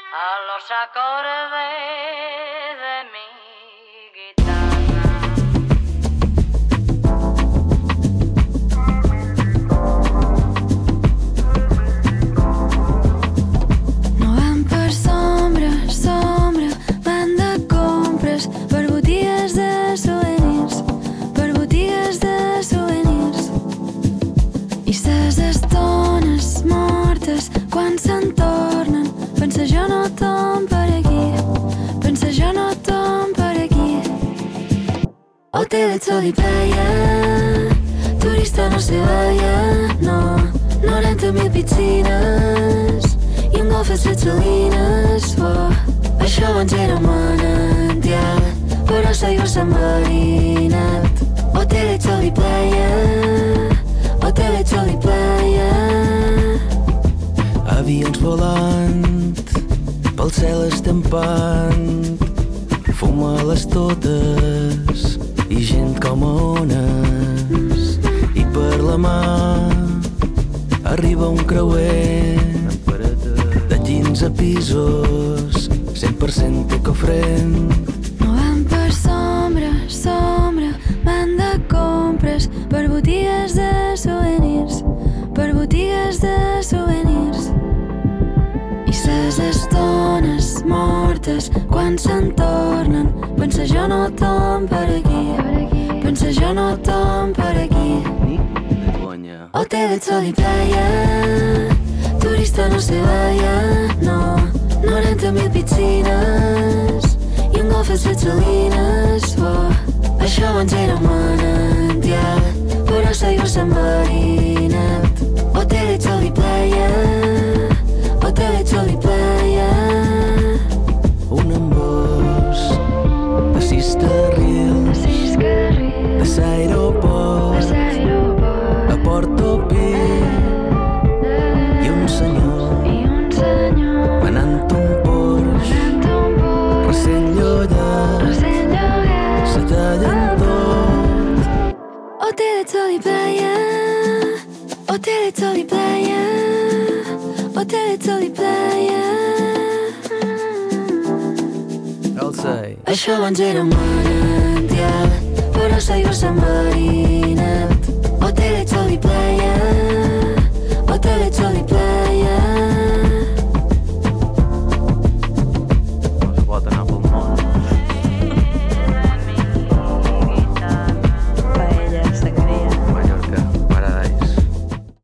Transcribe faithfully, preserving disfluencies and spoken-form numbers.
a los acordes de mi guitarra. No van per sombra, sombra, van de compres per botigues de souvenirs, per botigues de souvenirs. I ses estones mortes quan se'n tornen, pensa jo no tom per aquí, pensa jo no tom per aquí. Hotel de sol i playa, turista no se vaya, no, noranta mil piscines i un golf a set salines. Oh, això abans era un manantial, però s'aigua s'ha enverinat. Hotel de sol i playa, hotel de sol i playa. Avions volant pel cel estampant, fum a les totes i gent com a ones, i per la mà arriba un creuer de quinze pisos, cent per cent ecofrent. No van per sombra, sombra, van de compres per botigues de souvenirs, per botigues de souvenirs. I ses estones mortes quan se'n tornen, pensa jo no tom per aquí, pensa jo no tom per aquí. Hotel de sol i playa, turista no se vaya, no, noranta mil piscines i un golf a set salines. Oh, això abans era un manantial, però s'aigua s'ha enverinat. Hotel de sol i playa, hotel de sol i playa. Un embòs de sis carrils, de l'aeroport a Portopí, i un senyor manant un Porsche recent llogat, se tallen tot. Hotel de sol i playa, hotel de sol i playa, hotel de sol i playa. El sei. Això abans era un manantial, però l'aigua s'ha enverinat. Hotel de sol i playa.